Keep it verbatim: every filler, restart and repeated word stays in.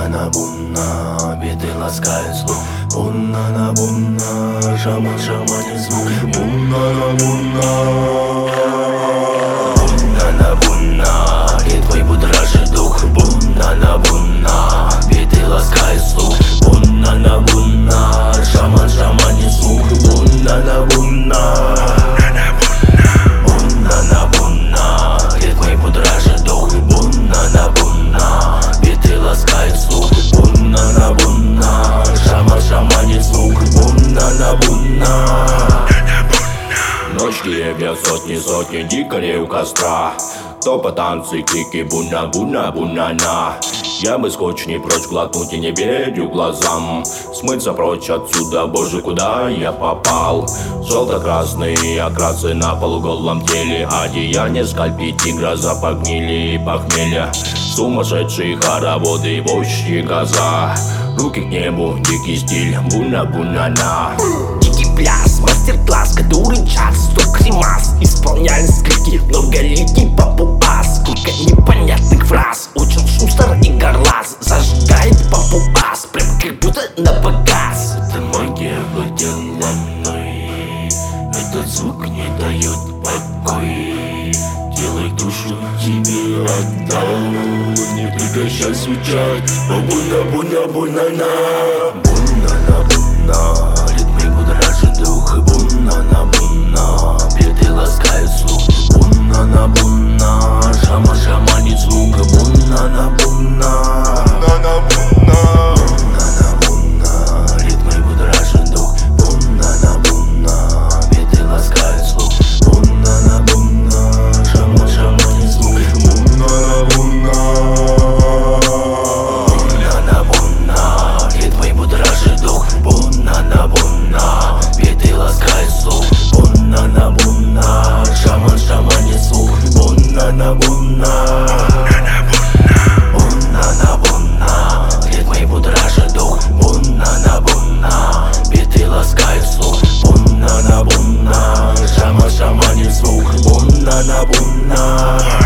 Бунна на бунна, биты ласкают слух. Бунна на бунна, шаман шаманит звук. Бунна на бунна, бунна на бунна, ритмы будоражит дух. Бунна на бунна, биты ласкают слух. Бунна на бунна, шаман шаманит звук. Бунна на бунна, бунна на бунна, ритмы будоражит дух. Бунна на бунна, биты ласкают слух. Бунна на бунна, шаман шаманит звук. Бунна на бунна. Ночь деревья, сотни, сотни дикарей у костра. Топа, танцы, крики, бунна, бунна, бунна, на. Я бы скотч не прочь глотнуть и не верю глазам. Смыться прочь отсюда, боже, куда я попал? Желто-красные окрасы на полуголом теле. Одеяние скальпи тигра, запах гнили и похмелья. Сумасшедшие хороводы, вощи газа. Руки к небу, дикий стиль, бунна, бунна, на. Дикий пляс, мастер-класс, который час, сто кремас. Исполняли скрики, многоликий папуас. Сколько непонятных фраз, очень шустер и горлас. Зажигает папуас, прям как будто на показ. Это магия владела мной, этот звук не дает покой. Делай душу тебе отдал, не прекращай звучать. О, бунна, бунна, бунна, на. Бунна на бунна, ритмы будоражит дух. Бунна на бунна, биты ласкают слух. Бунна на бунна, шаман шаманит звук. Бунна на бунна, бунна на бунна, бунна на бунна, ритмы будоражит дух. Бунна на бунна, биты ласкают слух. Бунна на бунна, шаман шаманит звук. Бунна на бунна, бунна на бунна, ритмы будоражит дух. Бунна на бунна, биты ласкают слух. Бунна на бунна, шаман шаманит звук. Бунна на бунна, бунна на бунна, ритмы будоражит дух. Бунна на бунна, биты ласкают слух. Бунна на бунна, шаман шаманит звук. Бунна на бунна.